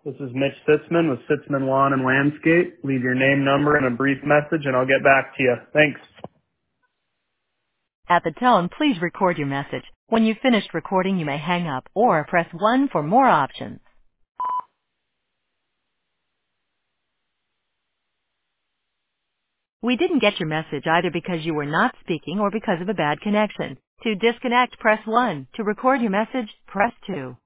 This is Mitch Sitzman with Sitzman Lawn and Landscape. Leave your name, number, and a brief message, and I'll get back to you. Thanks. At the tone, please record your message. When you've finished recording, you may hang up or press 1 for more options. We didn't get your message either because you were not speaking or because of a bad connection. To disconnect, press 1. To record your message, press 2.